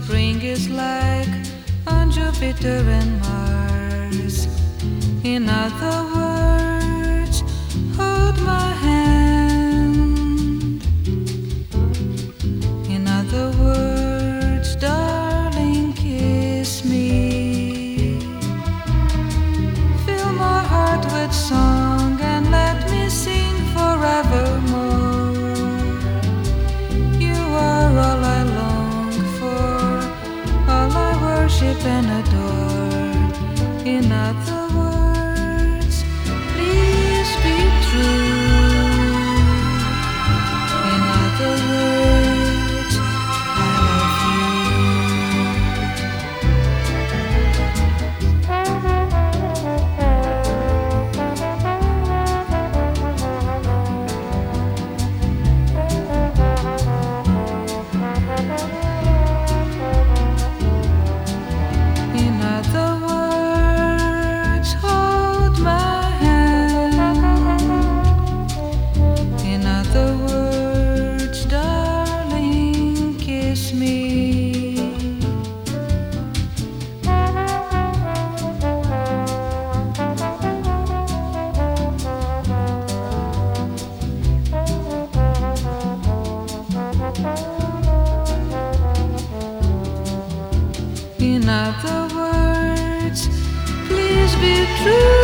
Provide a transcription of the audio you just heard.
spring is like on Jupiter and Mars. In other words, hold my hand. In other words, darling, kiss me. Fill my heart with song and let me sing forevermore. You are all I long for, all I worship and adore. In other words, please be true. In other words, I love you. In other words, hold my hand. In other words, darling, kiss me. In other words, please be true.